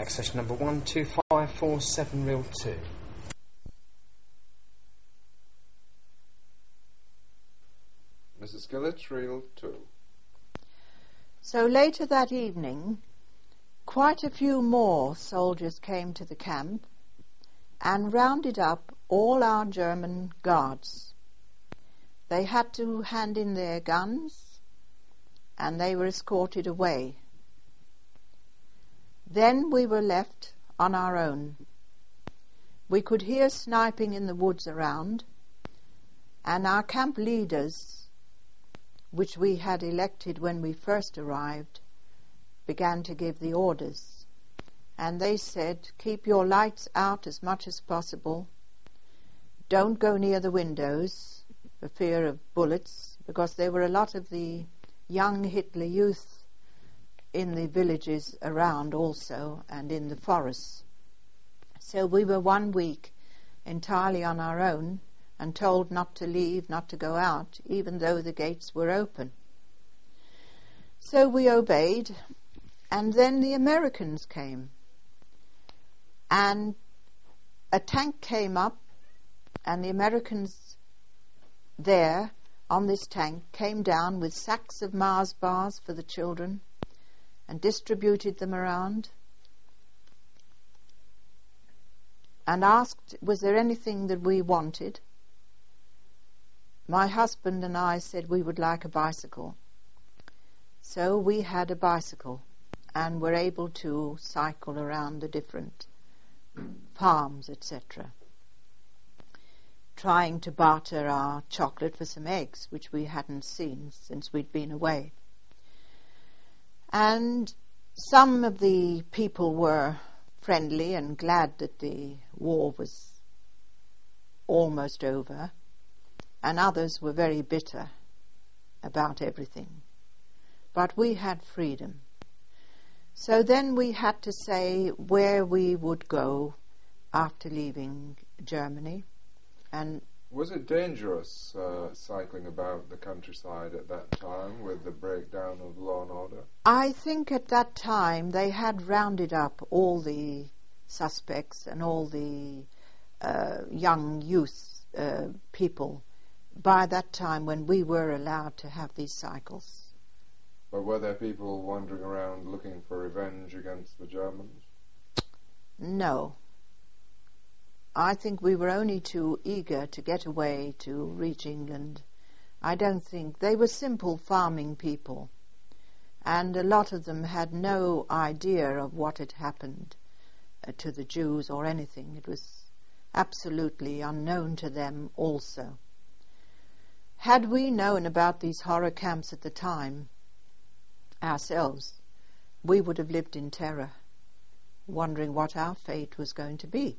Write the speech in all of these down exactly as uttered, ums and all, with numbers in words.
Access number one two five four seven reel two. Missus Gillett, reel two. So later that evening, quite a few more soldiers came to the camp and rounded up all our German guards. They had to hand in their guns and they were escorted away. Then we were left on our own. We could hear sniping in the woods around, and our camp leaders, which we had elected when we first arrived, began to give the orders. And they said, keep your lights out as much as possible. Don't go near the windows for fear of bullets, because there were a lot of the young Hitler youth in the villages around also, and in the forests. So we were one week entirely on our own and told not to leave, not to go out, even though the gates were open. So we obeyed, and then the Americans came. And a tank came up, and the Americans there on this tank came down with sacks of Mars bars for the children and distributed them around and asked, was there anything that we wanted? My husband and I said we would like a bicycle. So we had a bicycle and were able to cycle around the different farms, et cetera, trying to barter our chocolate for some eggs, which we hadn't seen since we'd been away. And some of the people were friendly and glad that the war was almost over, and others were very bitter about everything. But we had freedom. So then we had to say where we would go after leaving Germany. And was it dangerous uh, cycling about the countryside at that time with the breakdown of law and order? I think at that time they had rounded up all the suspects and all the uh, young youth uh, people by that time when we were allowed to have these cycles. But were there people wandering around looking for revenge against the Germans? No. I think we were only too eager to get away to reach England. I don't think they were simple farming people, and a lot of them had no idea of what had happened uh, to the Jews or anything. It was absolutely unknown to them also. Had we known about these horror camps at the time ourselves, we would have lived in terror, wondering what our fate was going to be.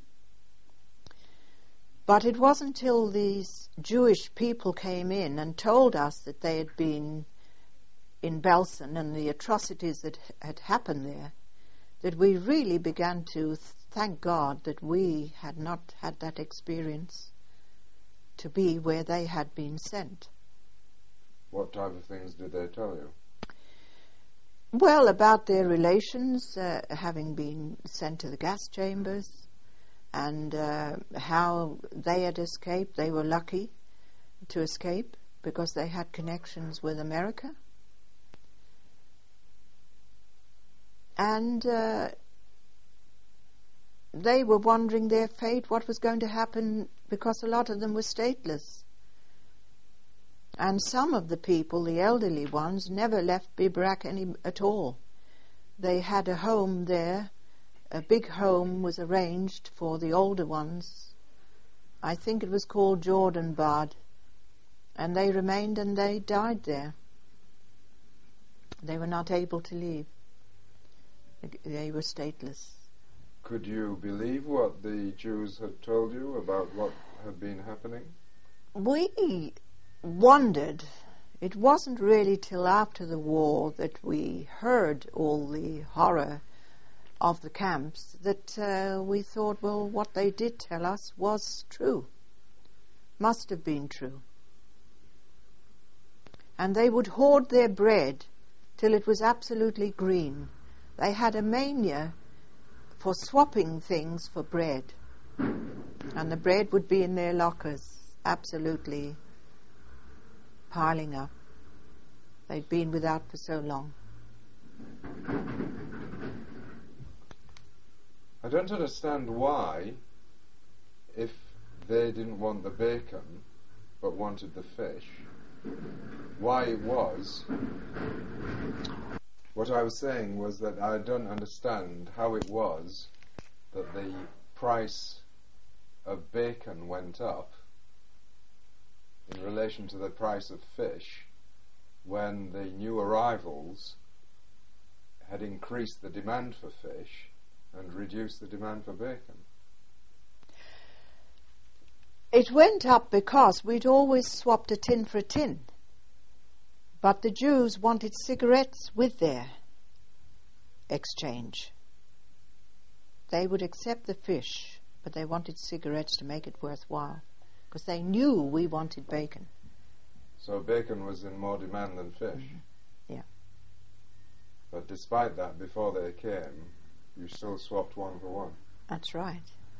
But it wasn't till these Jewish people came in and told us that they had been in Belsen and the atrocities that had happened there that we really began to thank God that we had not had that experience to be where they had been sent. What type of things did they tell you? Well, about their relations, uh, having been sent to the gas chambers, and uh, how they had escaped. They were lucky to escape because they had connections with America. And uh, they were wondering their fate, what was going to happen, because a lot of them were stateless. And some of the people, the elderly ones, never left Biberach any at all. They had a home there. A big home was arranged for the older ones. I think it was called Jordanbad. And they remained and they died there. They were not able to leave. They were stateless. Could you believe what the Jews had told you about what had been happening? We wondered. It wasn't really till after the war that we heard all the horror of the camps that uh, we thought, well, what they did tell us was true. Must have been true. And they would hoard their bread till it was absolutely green. They had a mania for swapping things for bread. And the bread would be in their lockers, absolutely piling up. They'd been without for so long. I don't understand why, if they didn't want the bacon but wanted the fish, why it was. What I was saying was that I don't understand how it was that the price of bacon went up in relation to the price of fish when the new arrivals had increased the demand for fish and reduced the demand for bacon. It went up because we'd always swapped a tin for a tin. But the Jews wanted cigarettes with their exchange. They would accept the fish, but they wanted cigarettes to make it worthwhile, because they knew we wanted bacon. So bacon was in more demand than fish? Mm-hmm. Yeah. But despite that, before they came, you still swapped one for one. That's right.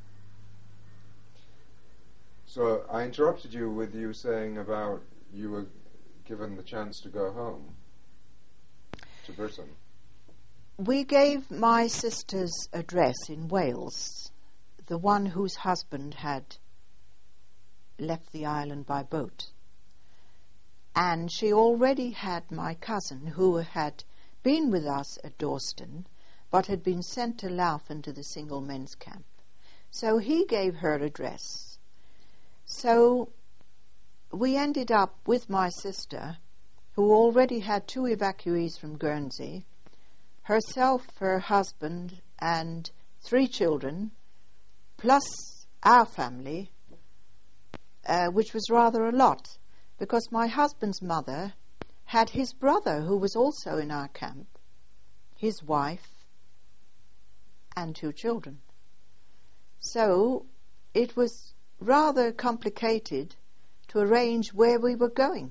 So I interrupted you with you saying about you were given the chance to go home to Britain. We gave my sister's address in Wales, the one whose husband had left the island by boat. And she already had my cousin, who had been with us at Dawston, but had been sent to Loughton to the single men's camp. So he gave her address. So we ended up with my sister, who already had two evacuees from Guernsey, herself, her husband, and three children, plus our family, uh, which was rather a lot, because my husband's mother had his brother, who was also in our camp, his wife, and two children. So it was rather complicated to arrange where we were going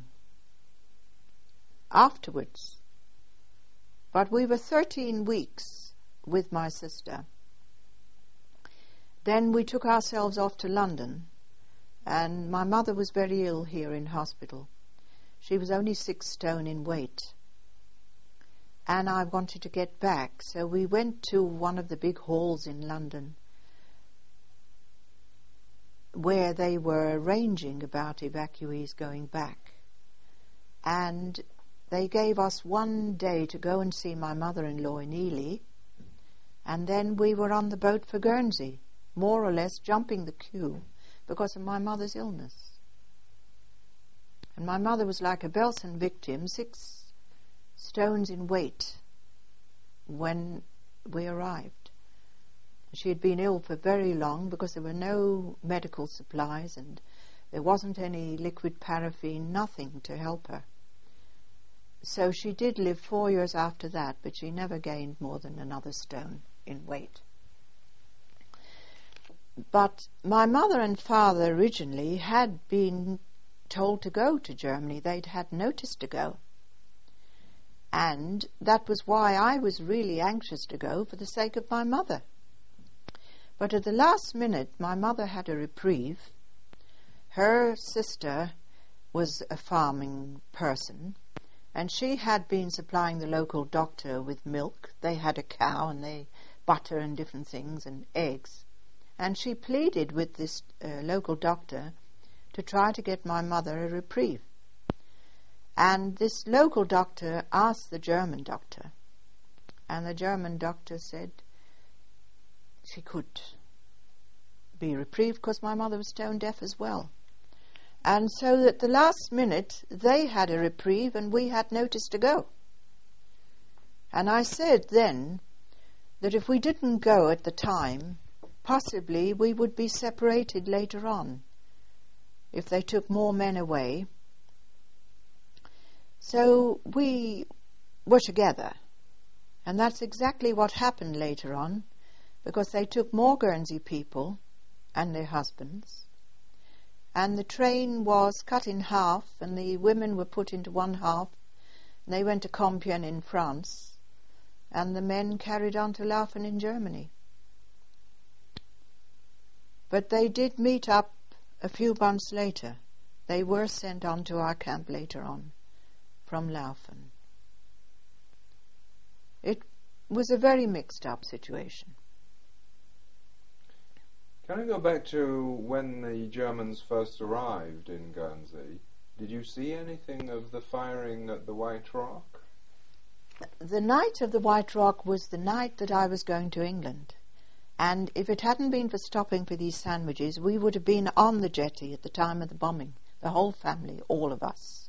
afterwards. But we were thirteen weeks with my sister. Then we took ourselves off to London, and my mother was very ill here in hospital. She was only six stone in weight. And I wanted to get back, so we went to one of the big halls in London where they were arranging about evacuees going back. And they gave us one day to go and see my mother-in-law in Ely, and then we were on the boat for Guernsey, more or less jumping the queue because of my mother's illness. And my mother was like a Belsen victim, six stones in weight when we arrived. She had been ill for very long because there were no medical supplies and there wasn't any liquid paraffin, nothing to help her. So she did live four years after that, but she never gained more than another stone in weight. But my mother and father originally had been told to go to Germany. They'd had notice to go. And that was why I was really anxious to go, for the sake of my mother. But at the last minute, my mother had a reprieve. Her sister was a farming person, and she had been supplying the local doctor with milk. They had a cow, and they butter and different things, and eggs. And she pleaded with this uh, local doctor to try to get my mother a reprieve. And this local doctor asked the German doctor, and the German doctor said she could be reprieved because my mother was stone deaf as well. And so at the last minute they had a reprieve and we had notice to go. And I said then that if we didn't go at the time, possibly we would be separated later on if they took more men away. So we were together, and that's exactly what happened later on, because they took more Guernsey people and their husbands, and the train was cut in half, and the women were put into one half, and they went to Compiègne in France, and the men carried on to Loughton in Germany. But they did meet up a few months later. They were sent on to our camp later on from Laufen. It was a very mixed up situation. Can I go back to when the Germans first arrived in Guernsey? Did you see anything of the firing at the White Rock? The night of the White Rock was the night that I was going to England. And if it hadn't been for stopping for these sandwiches, we would have been on the jetty at the time of the bombing. The whole family, all of us.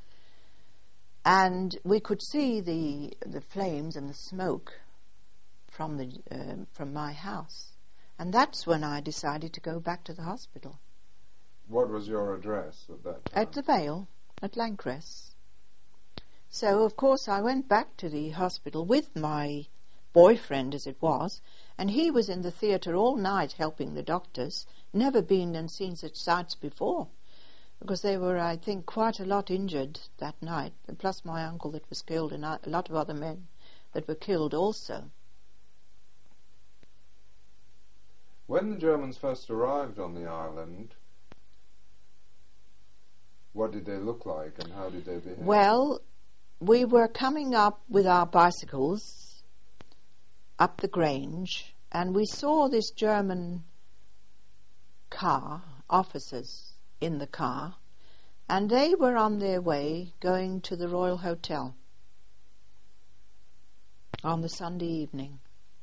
And we could see the the flames and the smoke from the uh, from my house. And that's when I decided to go back to the hospital. What was your address at that time? At the Vale, at Lancress. So, of course, I went back to the hospital with my boyfriend, as it was, and he was in the theatre all night helping the doctors, never been and seen such sights before, because they were, I think, quite a lot injured that night, plus my uncle that was killed and a lot of other men that were killed also. When the Germans first arrived on the island, what did they look like and how did they behave? Well, we were coming up with our bicycles up the Grange, and we saw this German car, officers in the car, and they were on their way going to the Royal Hotel on the Sunday evening.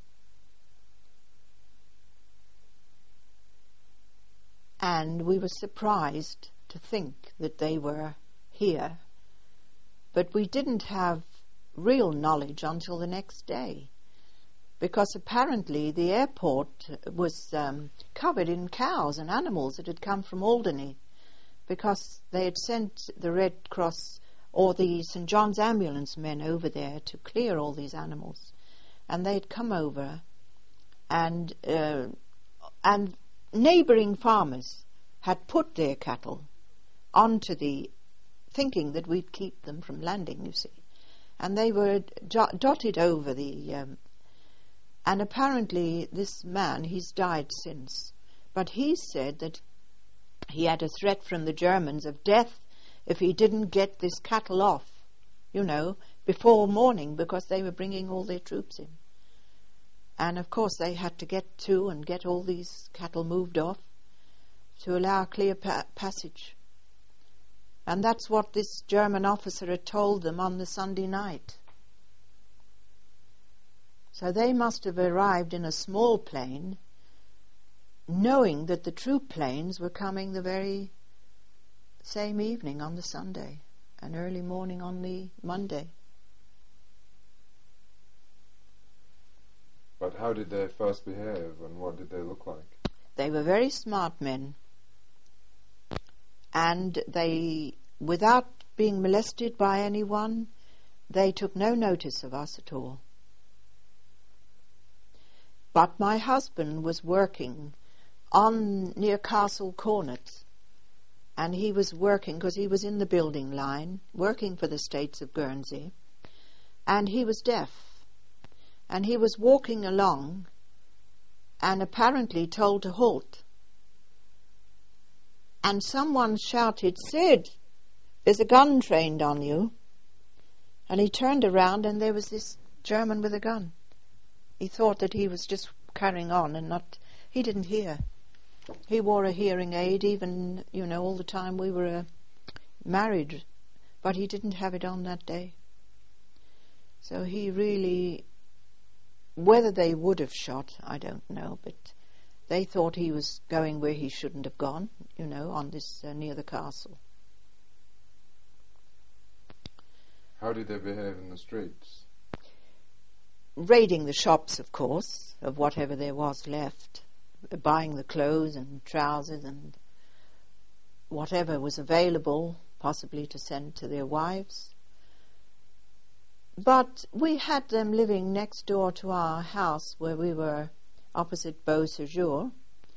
And we were surprised to think that they were here, but we didn't have real knowledge until the next day, because apparently the airport was um, covered in cows and animals that had come from Alderney, because they had sent the Red Cross or the Saint John's ambulance men over there to clear all these animals, and they had come over, and uh, and neighbouring farmers had put their cattle onto the, thinking that we'd keep them from landing, you see, and they were jo- dotted over the um, and apparently this man, he's died since, but he said that he had a threat from the Germans of death if he didn't get this cattle off, you know, before morning, because they were bringing all their troops in. And of course they had to get to and get all these cattle moved off to allow clear pa- passage. And that's what this German officer had told them on the Sunday night. So they must have arrived in a small plane, knowing that the troop planes were coming the very same evening on the Sunday and early morning on the Monday. But how did they first behave and what did they look like? They were very smart men, and they, without being molested by anyone, they took no notice of us at all. But my husband was working on near Castle Cornet, and he was working because he was in the building line, working for the States of Guernsey, and he was deaf, and he was walking along and apparently told to halt. And someone shouted, "Sid, there's a gun trained on you." And he turned around and there was this German with a gun. He thought that he was just carrying on and not, he didn't hear. He wore a hearing aid even, you know, all the time we were uh, married, but he didn't have it on that day. So he really, whether they would have shot, I don't know, but they thought he was going where he shouldn't have gone, you know, on this, uh, near the castle. How did they behave in the streets? Raiding the shops, of course, of whatever there was left, buying the clothes and trousers and whatever was available, possibly to send to their wives. But we had them living next door to our house where we were opposite Beau Séjour,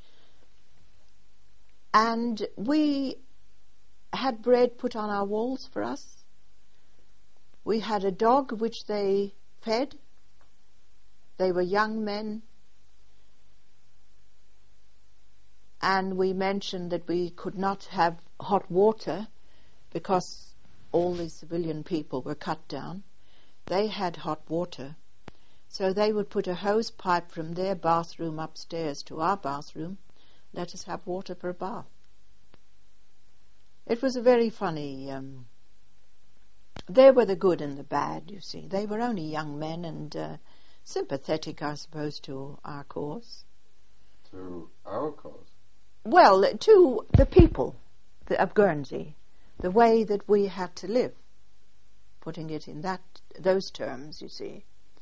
and we had bread put on our walls for us. We had a dog which they fed. They were young men. and we mentioned that we could not have hot water because all the civilian people were cut down. They had hot water, so they would put a hose pipe from their bathroom upstairs to our bathroom, let us have water for a bath. It was a very funny... Um, they were the good and the bad, you see. They were only young men and uh, sympathetic, I suppose, to our cause. To our cause? Well, to the people of Guernsey, the way that we had to live, putting it in that those terms, you see.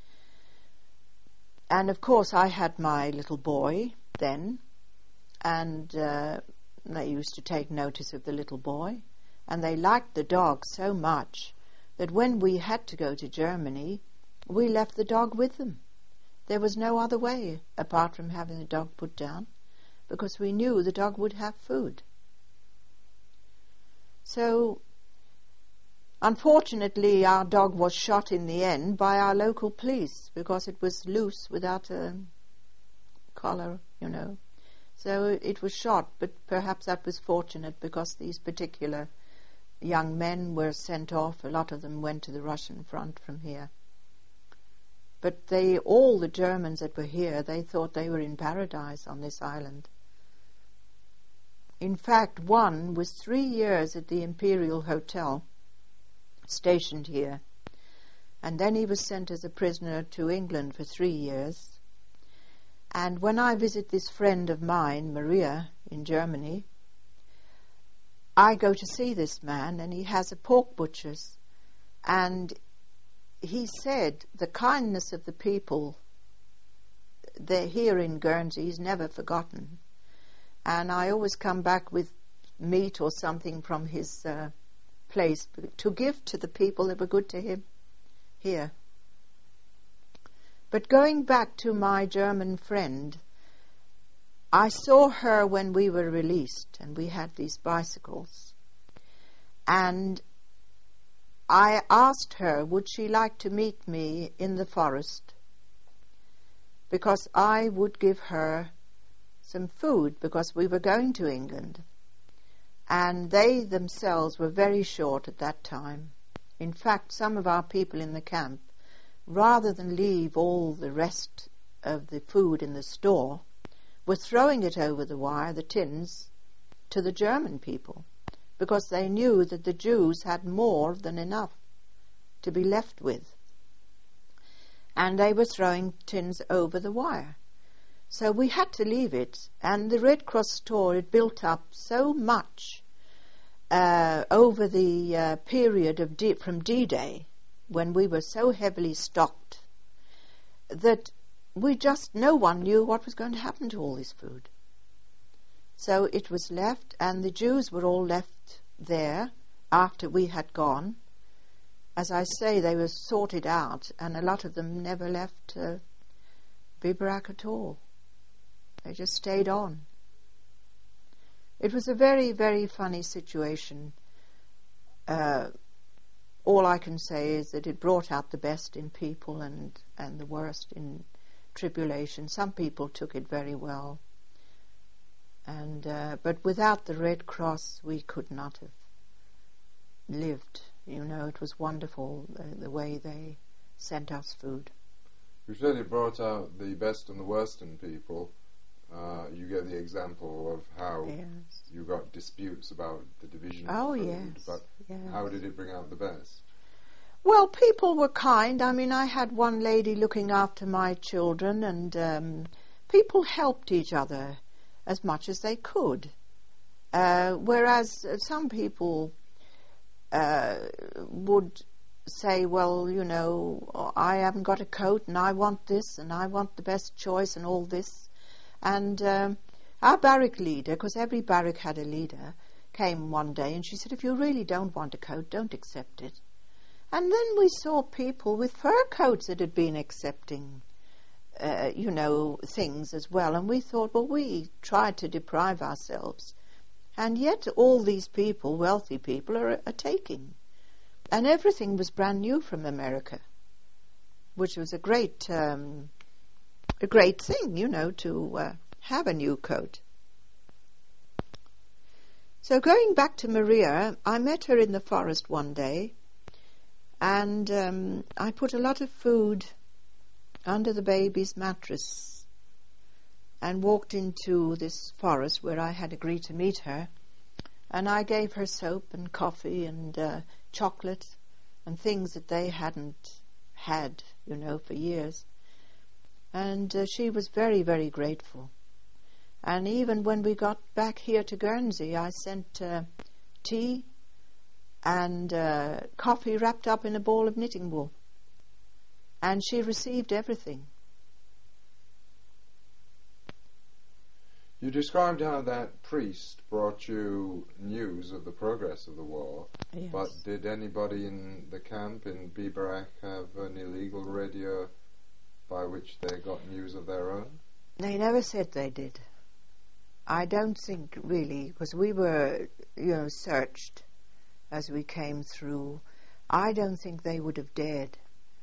And of course I had my little boy then, and uh, they used to take notice of the little boy, and they liked the dog so much that when we had to go to Germany, we left the dog with them. There was no other way apart from having the dog put down, because we knew the dog would have food. So, unfortunately, our dog was shot in the end by our local police because it was loose without a collar, you know. So it was shot, but perhaps that was fortunate because these particular young men were sent off. A lot of them went to the Russian front from here. But they, all the Germans that were here, they thought they were in paradise on this island. In fact, one was three years at the Imperial Hotel, stationed here, and then he was sent as a prisoner to England for three years. And when I visit this friend of mine, Maria, in Germany, I go to see this man, and he has a pork butcher's, and he said the kindness of the people they're here in Guernsey is never forgotten. And I always come back with meat or something from his uh, place to give to the people that were good to him here. But going back to my German friend, I saw her when we were released, and we had these bicycles. And I asked her, would she like to meet me in the forest? Because I would give her some food, because we were going to England. And they themselves were very short at that time. In fact, some of our people in the camp, rather than leave all the rest of the food in the store, were throwing it over the wire, the tins, to the German people, because they knew that the Jews had more than enough to be left with. And they were throwing tins over the wire. So we had to leave it, and the Red Cross store had built up so much uh, over the uh, period of D- from D-Day, when we were so heavily stocked, that we just, no one knew what was going to happen to all this food. So it was left, and the Jews were all left there after we had gone. As I say, they were sorted out, and a lot of them never left uh, Biberach at all. They just stayed on. It was a very, very funny situation. Uh, all I can say is that it brought out the best in people and, and the worst in tribulation. Some people took it very well. And uh, but without the Red Cross, we could not have lived. You know, it was wonderful uh, the way they sent us food. You said it brought out the best and the worst in people. Uh, you get the example of how yes. you got disputes about the division oh, of food, yes. but yes. how did it bring out the best? Well, people were kind. I mean, I had one lady looking after my children, and um, people helped each other as much as they could. Uh, whereas some people uh, would say, well, you know, I haven't got a coat and I want this and I want the best choice and all this. And um, our barrack leader, because every barrack had a leader, came one day and she said, if you really don't want a coat, don't accept it. And then we saw people with fur coats that had been accepting, uh, you know, things as well. And we thought, well, we tried to deprive ourselves. And yet all these people, wealthy people, are, are taking. And everything was brand new from America, which was a great, um, a great thing, you know, to uh, have a new coat. So going back to Maria, I met her in the forest one day, and um, I put a lot of food under the baby's mattress and walked into this forest where I had agreed to meet her, and I gave her soap and coffee and uh, chocolate and things that they hadn't had, you know, for years. And uh, she was very, very grateful. And even when we got back here to Guernsey, I sent uh, tea and uh, coffee wrapped up in a ball of knitting wool. And she received everything. You described how that priest brought you news of the progress of the war, Yes. but did anybody in the camp in Biberach have an illegal radio by which they got news of their own? They never said they did. I don't think really, because we were, you know, searched as we came through. I don't think they would have dared.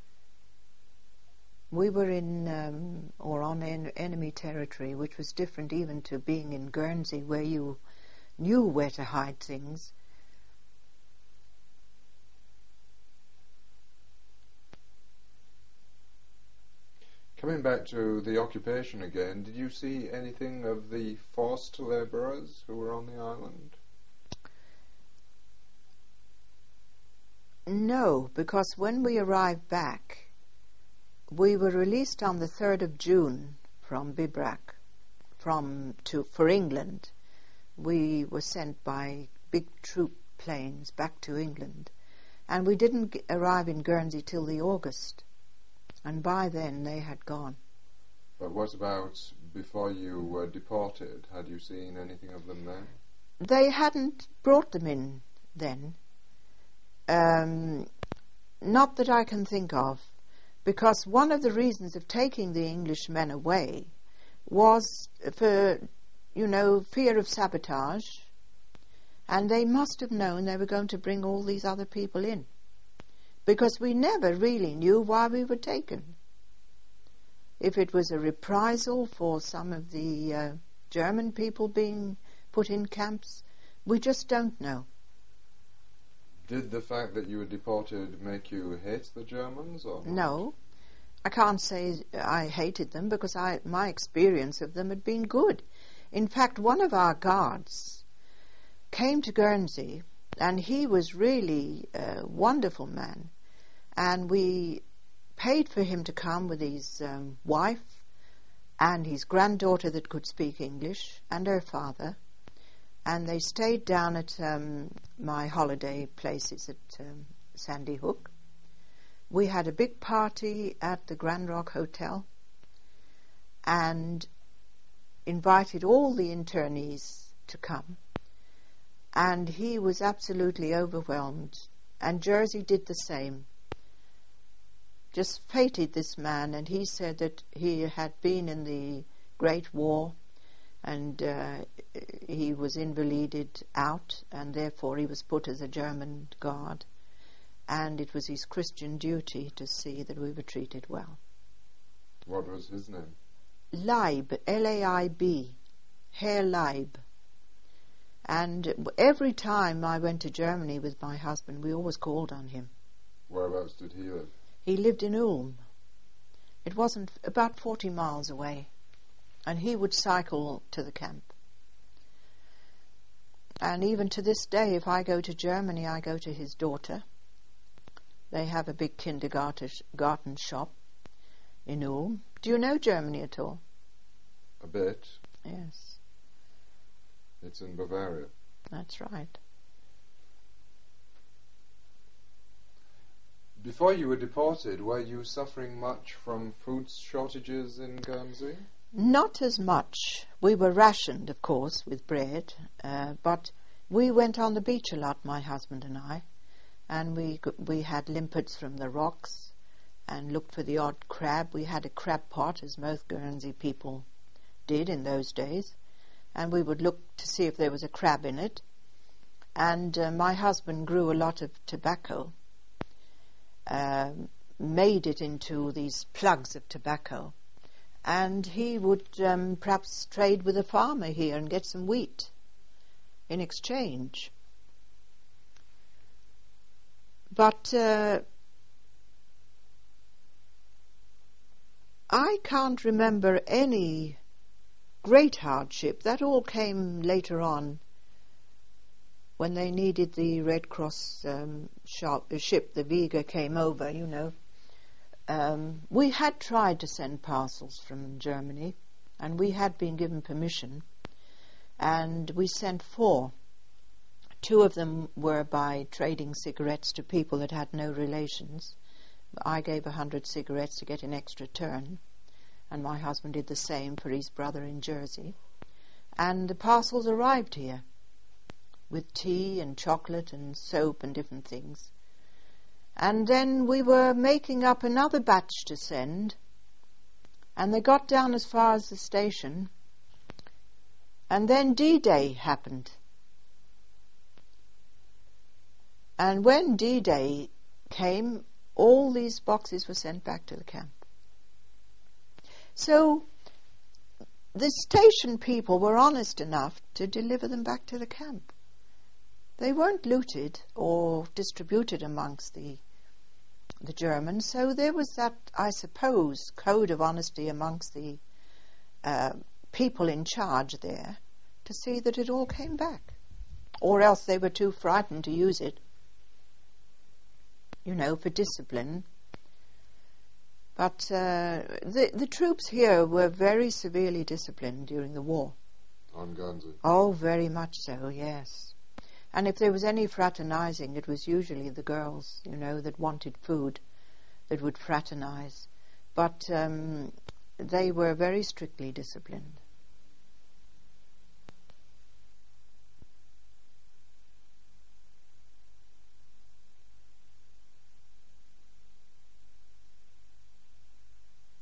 We were in, um, or on en- enemy territory, which was different even to being in Guernsey, where you knew where to hide things. Coming back to the occupation again, did you see anything of the forced labourers who were on the island? No, because when we arrived back, we were released on the third of June from Biberach, from to for England. We were sent by big troop planes back to England, and we didn't g- arrive in Guernsey till the August, and by then they had gone. But what about before you were deported? Had you seen anything of them then? They hadn't brought them in then, um, not that I can think of. Because one of the reasons of taking the Englishmen away was for, you know, fear of sabotage, and they must have known they were going to bring all these other people in, because we never really knew why we were taken. If it was a reprisal for some of the uh, German people being put in camps, we just don't know. Did the fact that you were deported make you hate the Germans, or not? No, I can't say I hated them, because I, my experience of them had been good. In fact, one of our guards came to Guernsey, and he was really a wonderful man, and we paid for him to come with his um, wife and his granddaughter that could speak English and her father, and they stayed down at um, my holiday places at um, Sandy Hook. We had a big party at the Grand Rock Hotel and invited all the internees to come, and he was absolutely overwhelmed, and Jersey did the same. Just feted this man, and he said that he had been in the Great War, and uh, he was invalided out, and therefore he was put as a German guard, and it was his Christian duty to see that we were treated well. What was his name? Leib, L A I B, Herr Leib. And every time I went to Germany with my husband, we always called on him. Whereabouts did he live? He lived in Ulm. It wasn't about forty miles away, and he would cycle to the camp. And even to this day, if I go to Germany, I go to his daughter. They have a big kindergarten garden shop in Ulm. Do you know Germany at all? A bit. Yes, It's in Bavaria. that's right. Before you were deported, were you suffering much from food shortages in Guernsey? Not as much. We were rationed, of course, with bread, uh, but we went on the beach a lot, my husband and I, and we we had limpets from the rocks and looked for the odd crab. We had a crab pot, as most Guernsey people did in those days, and we would look to see if there was a crab in it. And uh, my husband grew a lot of tobacco, uh, made it into these plugs of tobacco, and he would um, perhaps trade with a farmer here and get some wheat in exchange. But uh, I can't remember any great hardship. That all came later on, when they needed the Red Cross um, shop, uh, ship, the Vega, came over, you know. Um, we had tried to send parcels from Germany, and we had been given permission, and we sent four. Two of them were by trading cigarettes to people that had no relations. I gave a hundred cigarettes to get an extra turn, and my husband did the same for his brother in Jersey. And the parcels arrived here with tea and chocolate and soap and different things. And then we were making up another batch to send, and they got down as far as the station, and then D-Day happened. And when D-Day came, all these boxes were sent back to the camp. So the station people were honest enough to deliver them back to the camp. They weren't looted or distributed amongst the the Germans, so there was that, I suppose, code of honesty amongst the uh, people in charge there to see that it all came back. Or else they were too frightened to use it, you know, for discipline. But uh, the, the troops here were very severely disciplined during the war. On Guernsey? Oh, very much so, yes. And if there was any fraternizing, it was usually the girls, you know, that wanted food, that would fraternize. But um, they were very strictly disciplined.